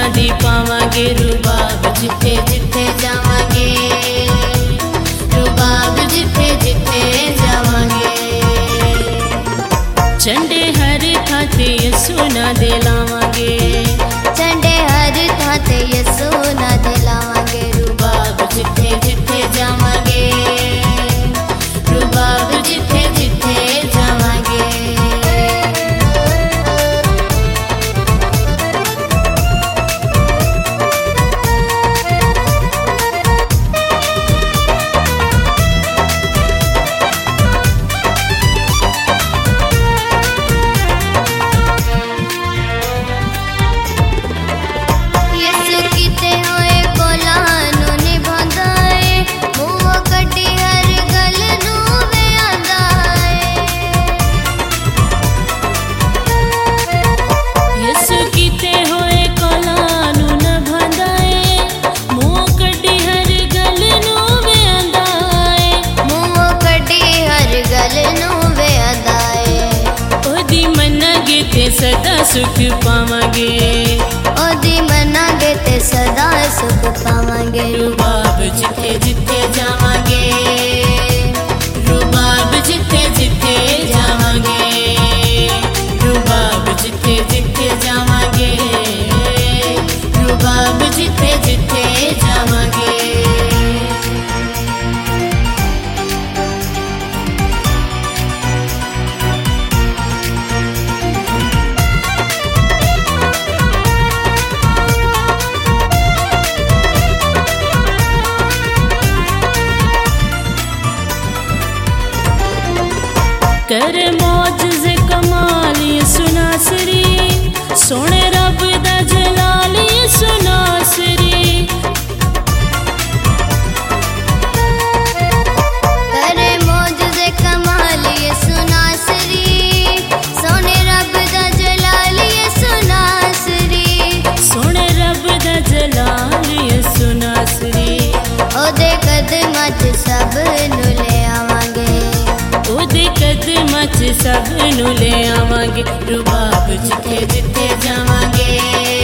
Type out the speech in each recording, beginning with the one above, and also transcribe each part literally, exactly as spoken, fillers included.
दी पावांगे रुबाब जिथे जिथे जावांगे, रुबाब जिथे जिथे जावांगे। झंडे हर थाते यसु ना दे लावांगे, झंडे हर थाते यसु ना दे लावांगे। रुबाब जिथे जिथे जावांगे, रुबाब जिथे जिथे जावांगे। सदा सुख पावांगे, ओदी मनांगे ते सदा सुख पावांगे। रुबाब जिथे जिथे जावांगे, रुबाब जिथे जिथे जावांगे, रुबाब जिथे जिथे जावांगे, रुबाब जिथे जिथे जावांगे। कर मौजज़े कमाल यसु नासरी, सोने रब दा जलाल यसु नासरी। कर मौजज़े कमाल यसु नासरी, सोने रब दा जलाल यसु नासरी। सोने रब दा जलाल यसु नासरी। ओदे कदमां च सब नू ले आवांगे, ओदे कदमां च सब नू ले आवांगे। रुबाब जिथे जिथे जावांगे,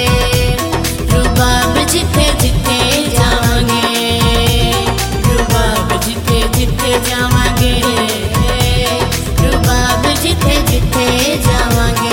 रुबाब जिथे जिथे जावांगे, रुबाब जिथे जिथे जावांगे, रुबाब जिथे जिथे जावांगे।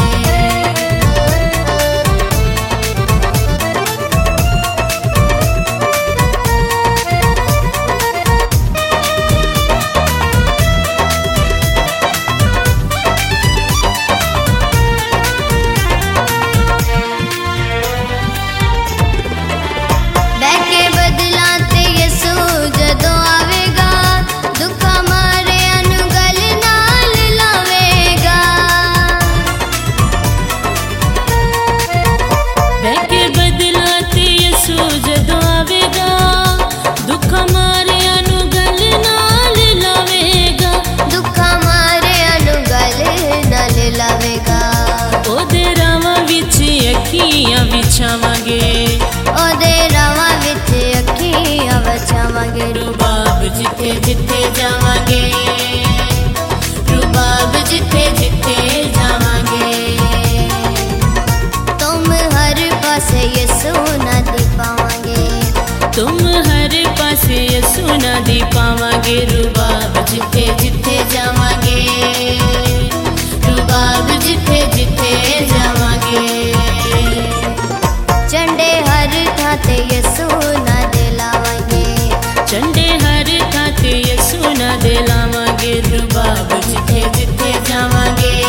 अखियां बिछावांगे, ओदे रावां विच अखियां बिछावांगे। रुबाब जिथे जिथे जावांगे, रुबाब जिथे जिथे जावांगे। तुम हर पासे यसु ना दी पावांगे, तुम हर पासे यसु ना दी पावांगे। रुबाब जिथे जिथे जावांगे, रुबाब जिथे जिथे जावांगे। झंडे हर थाते यसु ना दे लावांगे, झंडे हर थाते यसु ना दे लावांगे। रुबाब जिथे जिथे जावांगे,